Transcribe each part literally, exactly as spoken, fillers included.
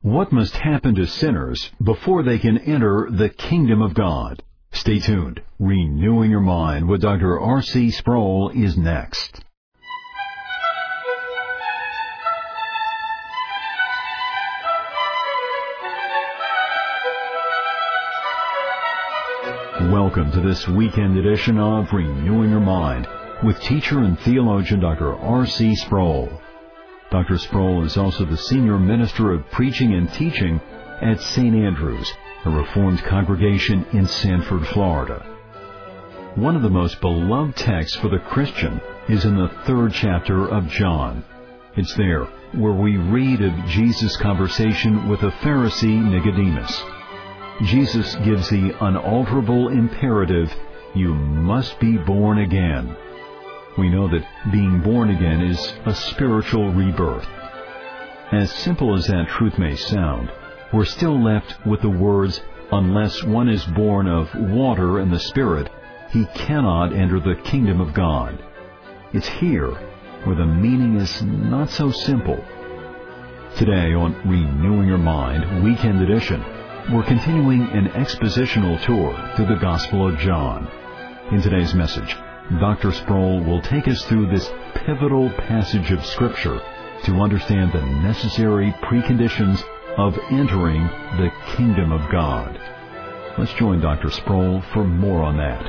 What must happen to sinners before they can enter the kingdom of God? Stay tuned. Renewing Your Mind with Doctor R C Sproul is next. Welcome to this weekend edition of Renewing Your Mind with teacher and theologian Doctor R C Sproul. Doctor Sproul is also the Senior Minister of Preaching and Teaching at Saint Andrew's, a Reformed congregation in Sanford, Florida. One of the most beloved texts for the Christian is in the third chapter of John. It's there where we read of Jesus' conversation with the Pharisee Nicodemus. Jesus gives the unalterable imperative, you must be born again. We know that being born again is a spiritual rebirth. As simple as that truth may sound, we're still left with the words, unless one is born of water and the Spirit, he cannot enter the kingdom of God. It's here where the meaning is not so simple. Today on Renewing Your Mind, Weekend Edition, we're continuing an expositional tour through the Gospel of John. In today's message, Doctor Sproul will take us through this pivotal passage of Scripture to understand the necessary preconditions of entering the kingdom of God. Let's join Doctor Sproul for more on that.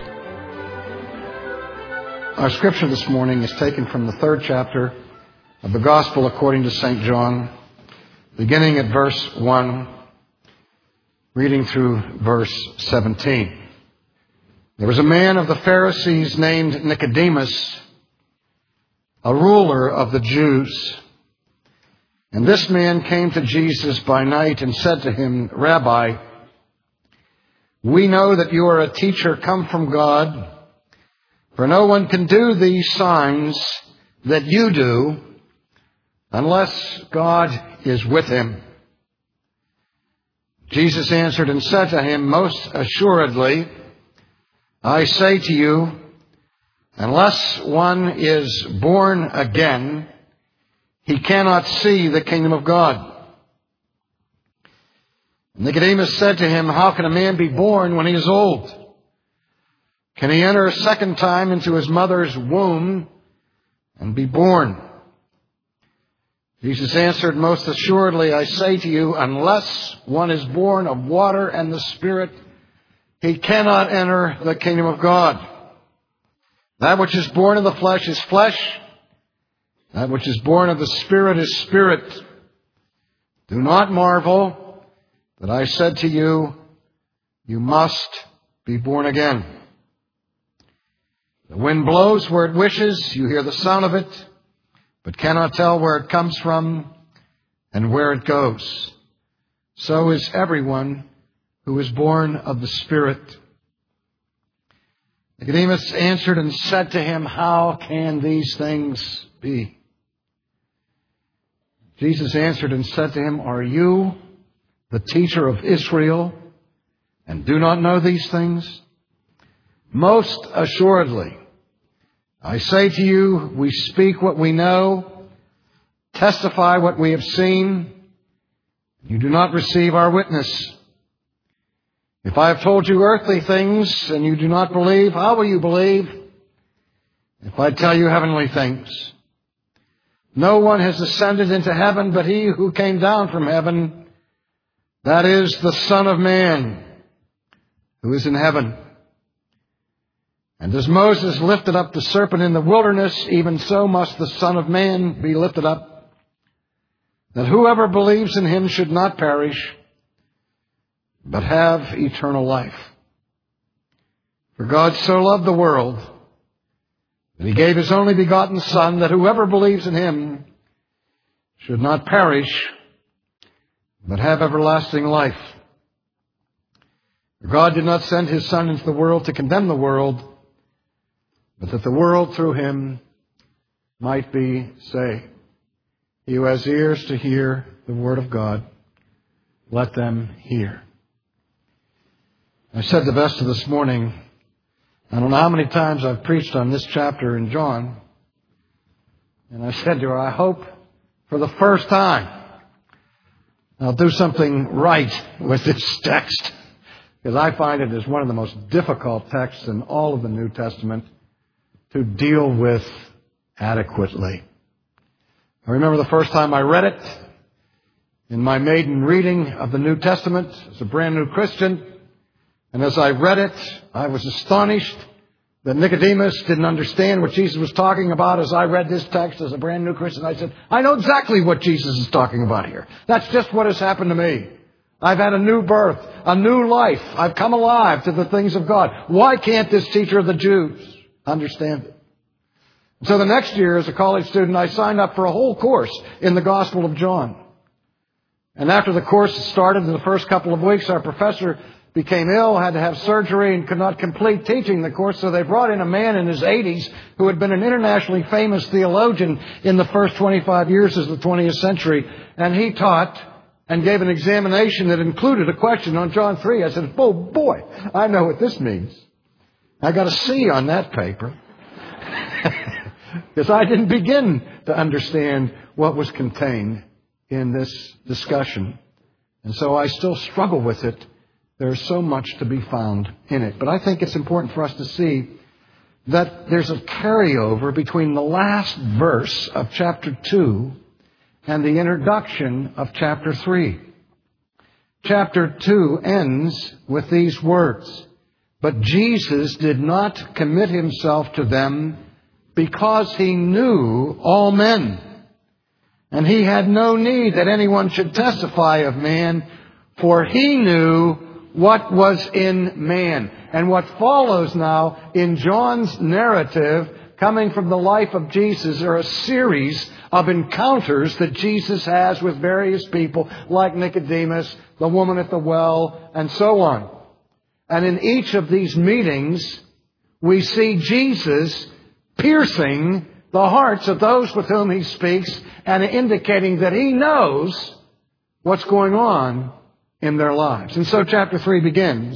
Our Scripture this morning is taken from the third chapter of the Gospel according to Saint John, beginning at verse one, reading through verse seventeen. There was a man of the Pharisees named Nicodemus, a ruler of the Jews. And this man came to Jesus by night and said to him, Rabbi, we know that you are a teacher come from God, for no one can do these signs that you do unless God is with him. Jesus answered and said to him, most assuredly, I say to you, unless one is born again, he cannot see the kingdom of God. Nicodemus said to him, how can a man be born when he is old? Can he enter a second time into his mother's womb and be born? Jesus answered, most assuredly, I say to you, unless one is born of water and the Spirit, he cannot enter the kingdom of God. That which is born of the flesh is flesh. That which is born of the Spirit is spirit. Do not marvel that I said to you, you must be born again. The wind blows where it wishes. You hear the sound of it, but cannot tell where it comes from and where it goes. So is everyone who is born of the Spirit. Nicodemus answered and said to him, how can these things be? Jesus answered and said to him, are you the teacher of Israel and do not know these things? Most assuredly, I say to you, we speak what we know, testify what we have seen. You do not receive our witness. If I have told you earthly things and you do not believe, how will you believe if I tell you heavenly things? No one has ascended into heaven but he who came down from heaven, that is the Son of Man, who is in heaven. And as Moses lifted up the serpent in the wilderness, even so must the Son of Man be lifted up, that whoever believes in him should not perish, but have eternal life. For God so loved the world that he gave his only begotten Son, that whoever believes in him should not perish, but have everlasting life. For God did not send his Son into the world to condemn the world, but that the world through him might be saved. He who has ears to hear the word of God, let them hear. I said the best of this morning, I don't know how many times I've preached on this chapter in John, and I said to her, I hope for the first time I'll do something right with this text, because I find it is one of the most difficult texts in all of the New Testament to deal with adequately. I remember the first time I read it in my maiden reading of the New Testament as a brand new Christian. And as I read it, I was astonished that Nicodemus didn't understand what Jesus was talking about. As I read this text as a brand new Christian, I said, I know exactly what Jesus is talking about here. That's just what has happened to me. I've had a new birth, a new life. I've come alive to the things of God. Why can't this teacher of the Jews understand it? So the next year, as a college student, I signed up for a whole course in the Gospel of John. And after the course started, in the first couple of weeks, our professor became ill, had to have surgery, and could not complete teaching the course. So they brought in a man in his eighties who had been an internationally famous theologian in the first twenty-five years of the twentieth century. And he taught and gave an examination that included a question on John three. I said, oh boy, I know what this means. I got a C on that paper. Because I didn't begin to understand what was contained in this discussion. And so I still struggle with it. There's so much to be found in it. But I think it's important for us to see that there's a carryover between the last verse of chapter two and the introduction of chapter three. Chapter two ends with these words, "But Jesus did not commit himself to them because he knew all men. And he had no need that anyone should testify of man, for he knew what was in man." And what follows now in John's narrative, coming from the life of Jesus, are a series of encounters that Jesus has with various people, like Nicodemus, the woman at the well, and so on. And in each of these meetings, we see Jesus piercing the hearts of those with whom he speaks and indicating that he knows what's going on in their lives. And so chapter three begins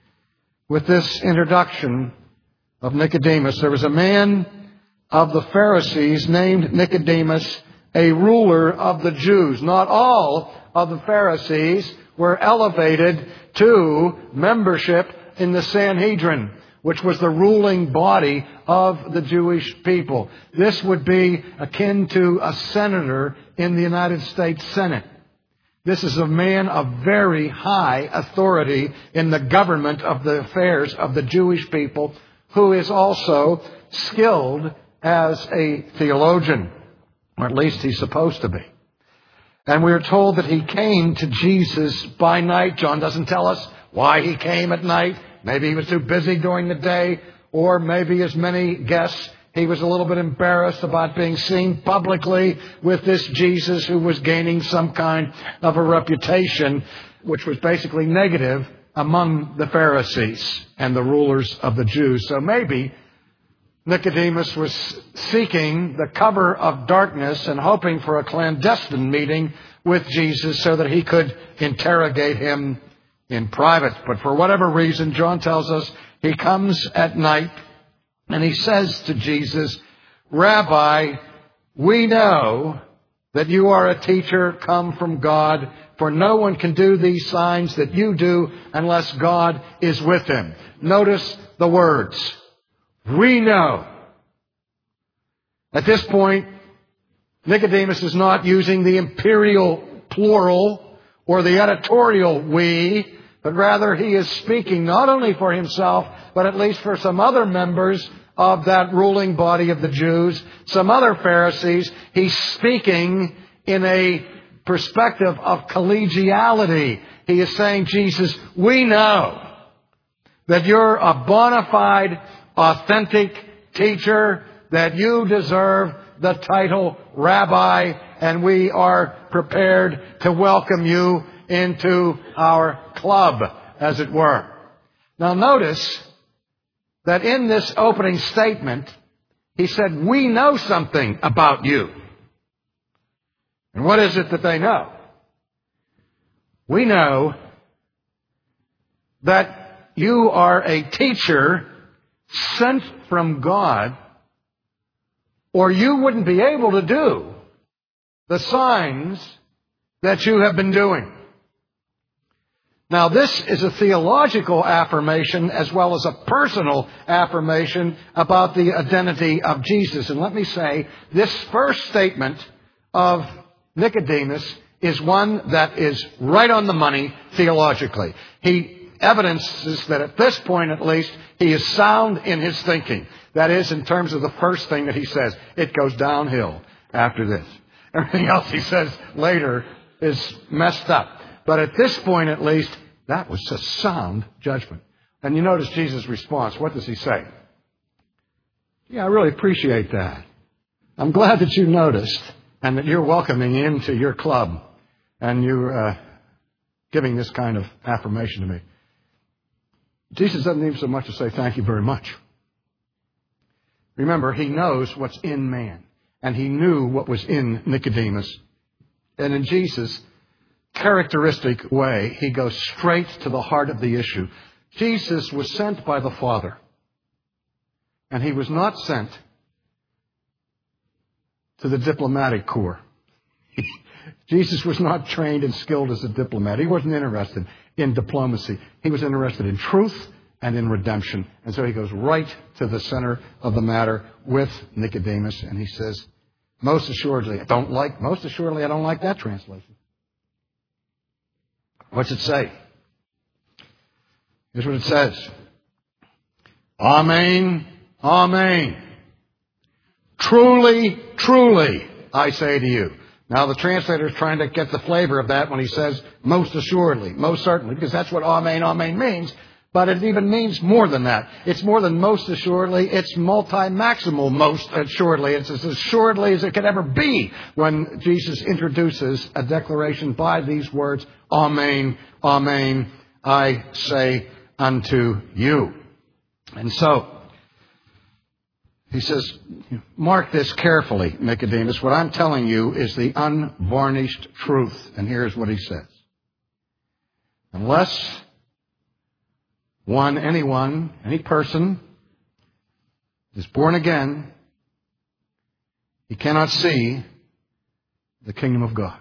with this introduction of Nicodemus. There was a man of the Pharisees named Nicodemus, a ruler of the Jews. Not all of the Pharisees were elevated to membership in the Sanhedrin, which was the ruling body of the Jewish people. This would be akin to a senator in the United States Senate. This is a man of very high authority in the government of the affairs of the Jewish people, who is also skilled as a theologian, or at least he's supposed to be. And we are told that he came to Jesus by night. John doesn't tell us why he came at night. Maybe he was too busy during the day, or maybe, as many guess, he was a little bit embarrassed about being seen publicly with this Jesus who was gaining some kind of a reputation, which was basically negative among the Pharisees and the rulers of the Jews. So maybe Nicodemus was seeking the cover of darkness and hoping for a clandestine meeting with Jesus so that he could interrogate him in private. But for whatever reason, John tells us, he comes at night and he says to Jesus, "Rabbi, we know that you are a teacher come from God, for no one can do these signs that you do unless God is with him." Notice the words, "we know." At this point, Nicodemus is not using the imperial plural or the editorial we, but rather he is speaking not only for himself, but at least for some other members of that ruling body of the Jews, some other Pharisees. He's speaking in a perspective of collegiality. He is saying, Jesus, we know that you're a bona fide, authentic teacher, that you deserve the title Rabbi, and we are prepared to welcome you into our club, as it were. Now notice that in this opening statement, he said, we know something about you. And what is it that they know? We know that you are a teacher sent from God, or you wouldn't be able to do the signs that you have been doing. Now, this is a theological affirmation as well as a personal affirmation about the identity of Jesus. And let me say, this first statement of Nicodemus is one that is right on the money theologically. He evidences that at this point, at least, he is sound in his thinking. That is, in terms of the first thing that he says. It goes downhill after this. Everything else he says later is messed up. But at this point, at least, that was a sound judgment. And you notice Jesus' response. What does he say? Yeah, I really appreciate that. I'm glad that you noticed and that you're welcoming me into your club and you're uh, giving this kind of affirmation to me. Jesus doesn't even so much as say thank you very much. Remember, he knows what's in man. And he knew what was in Nicodemus. And in Jesus' characteristic way, he goes straight to the heart of the issue. Jesus was sent by the Father. And he was not sent to the diplomatic corps. Jesus was not trained and skilled as a diplomat. He wasn't interested in diplomacy. He was interested in truth and in redemption. And so he goes right to the center of the matter with Nicodemus. And he says, most assuredly, I don't like, most assuredly, I don't like that translation. What's it say? Here's what it says. Amen, amen. Truly, truly, I say to you. Now, the translator is trying to get the flavor of that when he says most assuredly, most certainly, because that's what amen, amen means. But it even means more than that. It's more than most assuredly. It's multi-maximal most assuredly. It's as assuredly as it could ever be when Jesus introduces a declaration by these words, amen, amen, I say unto you. And so, he says, mark this carefully, Nicodemus. What I'm telling you is the unvarnished truth. And here's what he says. Unless one, anyone, any person is born again, he cannot see the kingdom of God.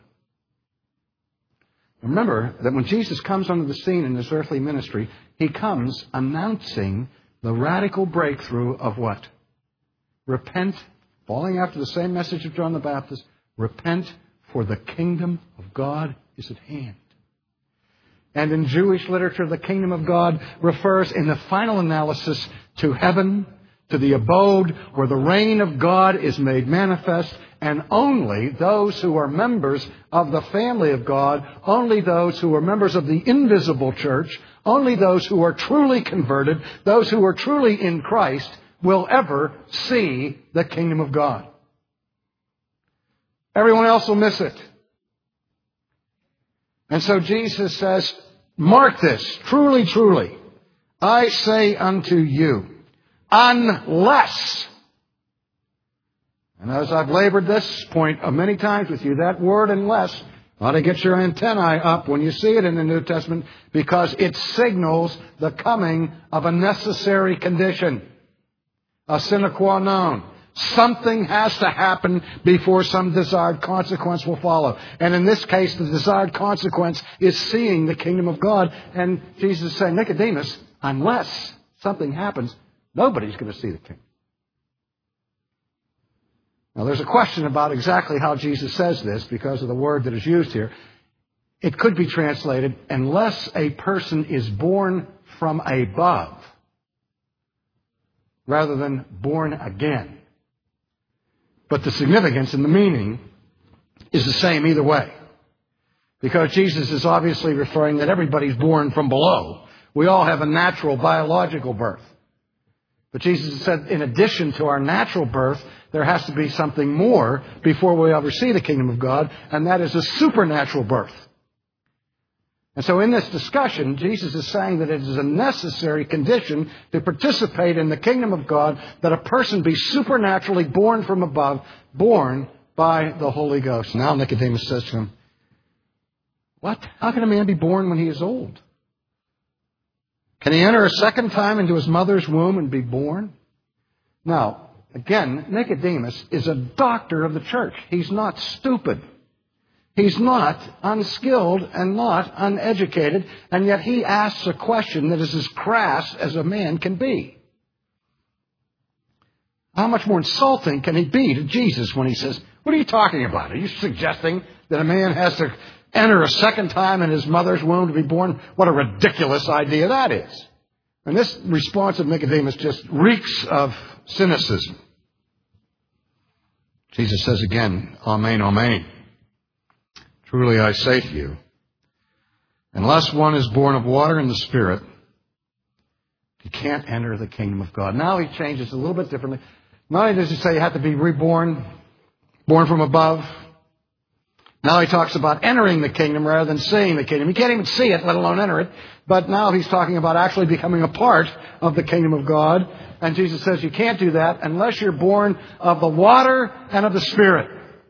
Remember that when Jesus comes onto the scene in his earthly ministry, he comes announcing the radical breakthrough of what? Repent, following after the same message of John the Baptist, repent, for the kingdom of God is at hand. And in Jewish literature, the kingdom of God refers in the final analysis to heaven, to the abode where the reign of God is made manifest, and only those who are members of the family of God, only those who are members of the invisible church, only those who are truly converted, those who are truly in Christ, will ever see the kingdom of God. Everyone else will miss it. And so Jesus says, mark this, truly, truly, I say unto you, unless, and as I've labored this point many times with you, that word unless ought to get your antennae up when you see it in the New Testament, because it signals the coming of a necessary condition, a sine qua non. Something has to happen before some desired consequence will follow. And in this case, the desired consequence is seeing the kingdom of God. And Jesus is saying, Nicodemus, unless something happens, nobody's going to see the kingdom. Now, there's a question about exactly how Jesus says this because of the word that is used here. It could be translated, unless a person is born from above, rather than born again. But the significance and the meaning is the same either way. Because Jesus is obviously referring that everybody's born from below. We all have a natural biological birth. But Jesus said, in addition to our natural birth, there has to be something more before we ever see the kingdom of God, and that is a supernatural birth. And so in this discussion, Jesus is saying that it is a necessary condition to participate in the kingdom of God that a person be supernaturally born from above, born by the Holy Ghost. Now Nicodemus says to him, what? How can a man be born when he is old? Can he enter a second time into his mother's womb and be born? Now, again, Nicodemus is a doctor of the church. He's not stupid. He's not unskilled and not uneducated, and yet he asks a question that is as crass as a man can be. How much more insulting can he be to Jesus when he says, what are you talking about? Are you suggesting that a man has to enter a second time in his mother's womb to be born? What a ridiculous idea that is. And this response of Nicodemus just reeks of cynicism. Jesus says again, Amen, Amen. Truly I say to you, unless one is born of water and the Spirit, he can't enter the kingdom of God. Now he changes a little bit differently. Not only does he say you have to be reborn, born from above. Now he talks about entering the kingdom rather than seeing the kingdom. You can't even see it, let alone enter it. But now he's talking about actually becoming a part of the kingdom of God. And Jesus says you can't do that unless you're born of the water and of the Spirit.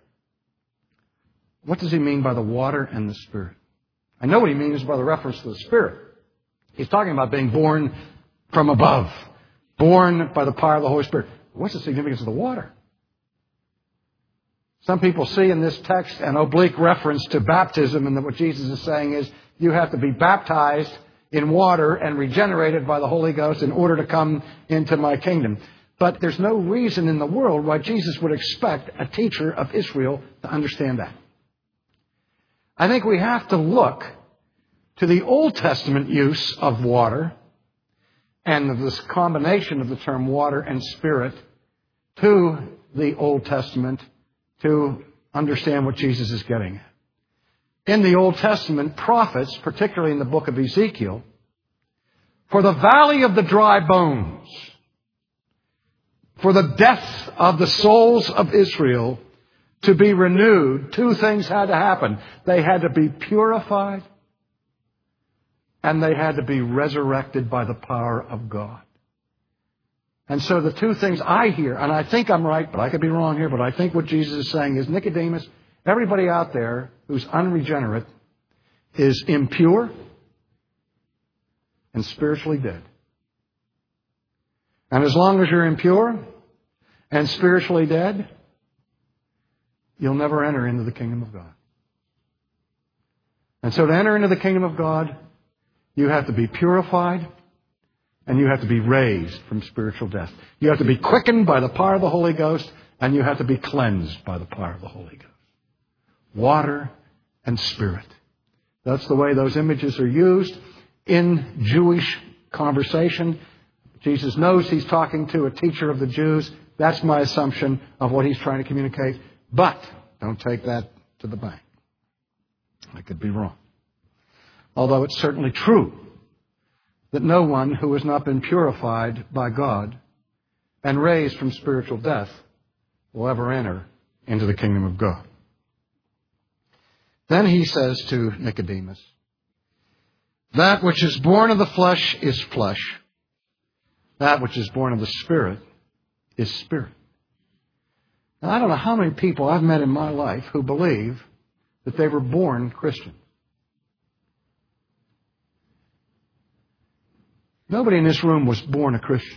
What does he mean by the water and the Spirit? I know what he means by the reference to the Spirit. He's talking about being born from above, born by the power of the Holy Spirit. What's the significance of the water? Some people see in this text an oblique reference to baptism, and that what Jesus is saying is you have to be baptized in water and regenerated by the Holy Ghost in order to come into my kingdom. But there's no reason in the world why Jesus would expect a teacher of Israel to understand that. I think we have to look to the Old Testament use of water and this combination of the term water and Spirit to the Old Testament to understand what Jesus is getting at. In the Old Testament, prophets, particularly in the book of Ezekiel, for the valley of the dry bones, for the death of the souls of Israel to be renewed, two things had to happen. They had to be purified, and they had to be resurrected by the power of God. And so the two things I hear, and I think I'm right, but I could be wrong here, but I think what Jesus is saying is, Nicodemus, everybody out there who's unregenerate is impure and spiritually dead. And as long as you're impure and spiritually dead, you'll never enter into the kingdom of God. And so to enter into the kingdom of God, you have to be purified and you have to be raised from spiritual death. You have to be quickened by the power of the Holy Ghost, and you have to be cleansed by the power of the Holy Ghost. Water and Spirit. That's the way those images are used in Jewish conversation. Jesus knows he's talking to a teacher of the Jews. That's my assumption of what he's trying to communicate. But don't take that to the bank. I could be wrong. Although it's certainly true that no one who has not been purified by God and raised from spiritual death will ever enter into the kingdom of God. Then he says to Nicodemus, that which is born of the flesh is flesh. That which is born of the Spirit is spirit. And I don't know how many people I've met in my life who believe that they were born Christian. Nobody in this room was born a Christian.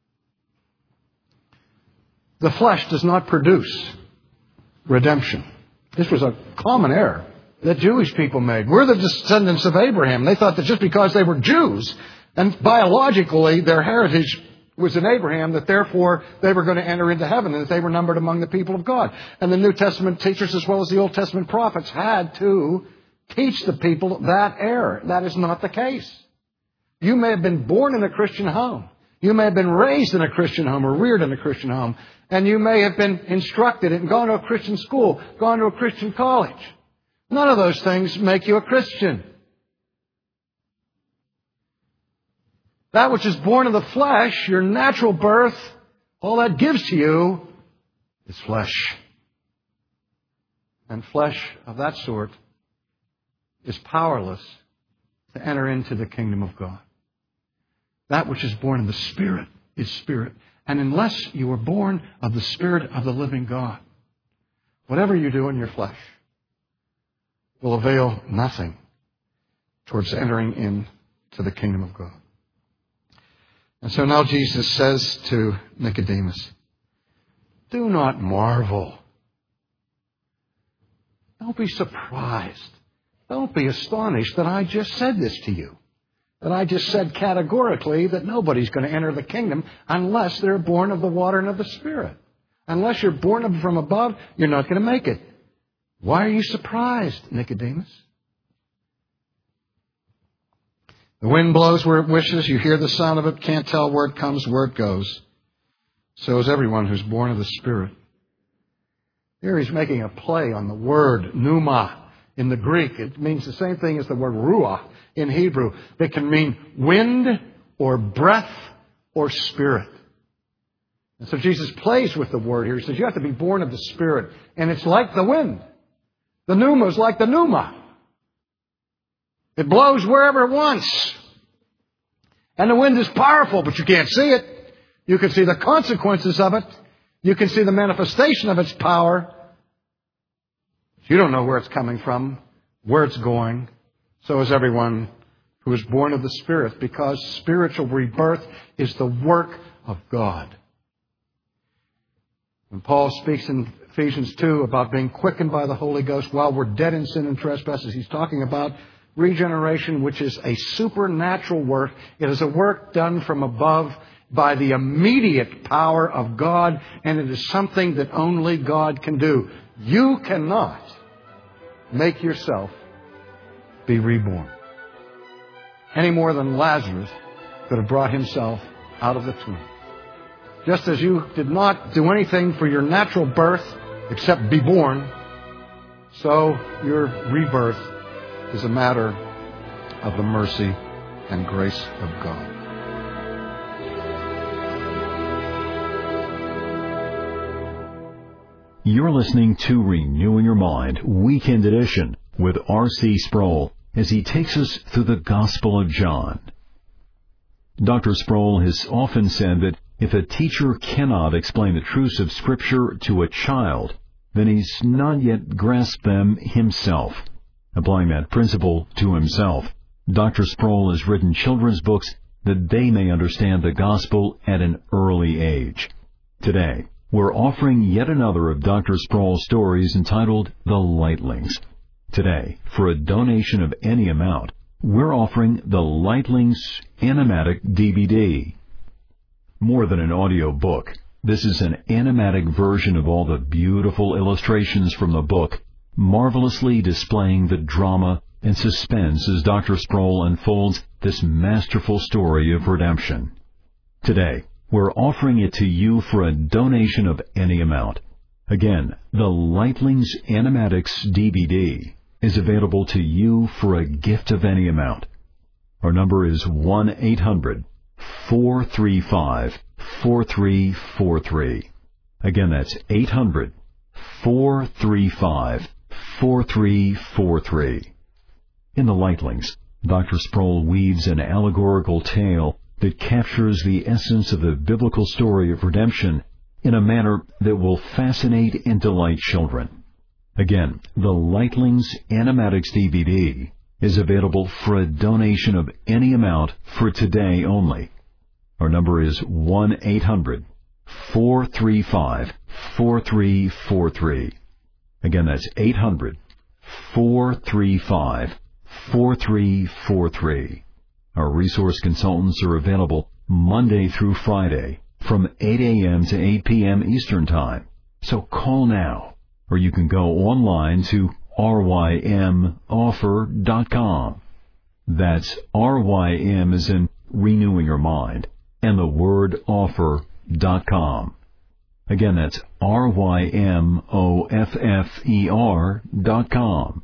The flesh does not produce redemption. This was a common error that Jewish people made. We're the descendants of Abraham. They thought that just because they were Jews and biologically their heritage was in Abraham, that therefore they were going to enter into heaven and that they were numbered among the people of God. And the New Testament teachers as well as the Old Testament prophets had to teach the people that error. That is not the case. You may have been born in a Christian home. You may have been raised in a Christian home or reared in a Christian home. And you may have been instructed and gone to a Christian school, gone to a Christian college. None of those things make you a Christian. That which is born of the flesh, your natural birth, all that gives to you is flesh. And flesh of that sort is powerless to enter into the kingdom of God. That which is born of the Spirit is spirit. And unless you are born of the Spirit of the living God, whatever you do in your flesh will avail nothing towards entering into the kingdom of God. And so now Jesus says to Nicodemus, do not marvel Don't be surprised. Don't be astonished that I just said this to you. That I just said categorically that nobody's going to enter the kingdom unless they're born of the water and of the Spirit. Unless you're born from above, you're not going to make it. Why are you surprised, Nicodemus? The wind blows where it wishes. You hear the sound of it, can't tell where it comes, where it goes. So is everyone who's born of the Spirit. Here he's making a play on the word pneuma in the Greek. It means the same thing as the word ruach in Hebrew. It can mean wind or breath or spirit. And so Jesus plays with the word here. He says you have to be born of the Spirit. And it's like the wind. The pneuma is like the pneuma. It blows wherever it wants. And the wind is powerful, but you can't see it. You can see the consequences of it. You can see the manifestation of its power. You don't know where it's coming from, where it's going. So is everyone who is born of the Spirit, because spiritual rebirth is the work of God. When Paul speaks in Ephesians two about being quickened by the Holy Ghost while we're dead in sin and trespasses, he's talking about regeneration, which is a supernatural work. It is a work done from above by the immediate power of God, and it is something that only God can do. You cannot make yourself be reborn any more than Lazarus could have brought himself out of the tomb. Just as you did not do anything for your natural birth except be born, so your rebirth is a matter of the mercy and grace of God. You're listening to Renewing Your Mind, Weekend Edition, with R C Sproul, as he takes us through the Gospel of John. Doctor Sproul has often said that if a teacher cannot explain the truths of Scripture to a child, then he's not yet grasped them himself. Applying that principle to himself, Doctor Sproul has written children's books that they may understand the gospel at an early age. Today, we're offering yet another of Doctor Sproul's stories entitled The Lightlings. Today, for a donation of any amount, we're offering The Lightlings Animatic D V D. More than an audio book, this is an animatic version of all the beautiful illustrations from the book, marvelously displaying the drama and suspense as Doctor Sproul unfolds this masterful story of redemption. Today, we're offering it to you for a donation of any amount. Again, the Lightlings Animatics D V D is available to you for a gift of any amount. Our number is one eight hundred four three five four three four three. Again, that's eight hundred four three five four three four three. In The Lightlings, Doctor Sproul weaves an allegorical tale that captures the essence of the biblical story of redemption in a manner that will fascinate and delight children. Again, the Lightlings Animatics D V D is available for a donation of any amount for today only. Our number is one eight hundred four three five four three four three. Again, that's eight hundred four three five four three four three. Our resource consultants are available Monday through Friday from eight a.m. to eight p.m. Eastern Time. So call now, or you can go online to r y m offer dot com. That's R Y M as in renewing your mind, and the word offer dot com. Again, that's R Y M O F F E R dot com.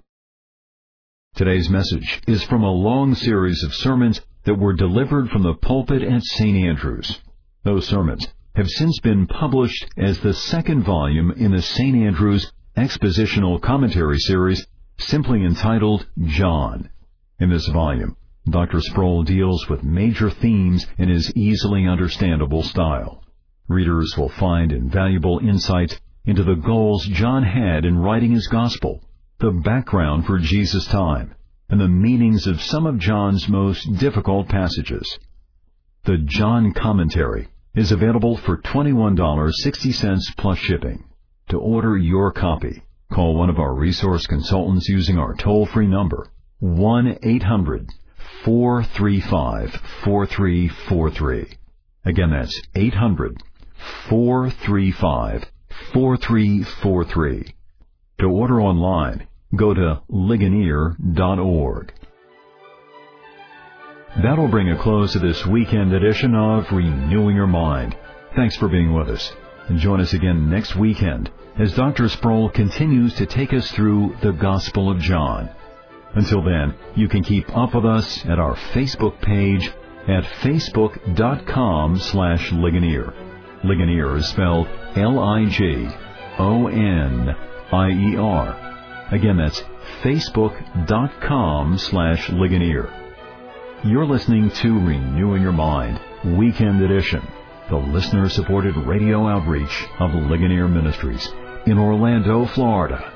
Today's message is from a long series of sermons that were delivered from the pulpit at Saint Andrews. Those sermons have since been published as the second volume in the Saint Andrews Expositional Commentary series, simply entitled John. In this volume, Doctor Sproul deals with major themes in his easily understandable style. Readers will find invaluable insights into the goals John had in writing his gospel, the background for Jesus' time, and the meanings of some of John's most difficult passages. The John Commentary is available for twenty-one dollars and sixty cents plus shipping. To order your copy, Call one of our resource consultants using our toll-free number, one eight hundred four three five four three four three. Again, that's eight hundred four three five four three four three. To order online, go to ligonier dot org. That'll bring a close to this weekend edition of Renewing Your Mind. Thanks for being with us. And join us again next weekend as Doctor Sproul continues to take us through the Gospel of John. Until then, you can keep up with us at our Facebook page at facebook.com slash Ligonier. Ligonier is spelled L I G O N I E R. Again, that's facebook.com slash Ligonier. You're listening to Renewing Your Mind, Weekend Edition, the listener-supported radio outreach of Ligonier Ministries in Orlando, Florida.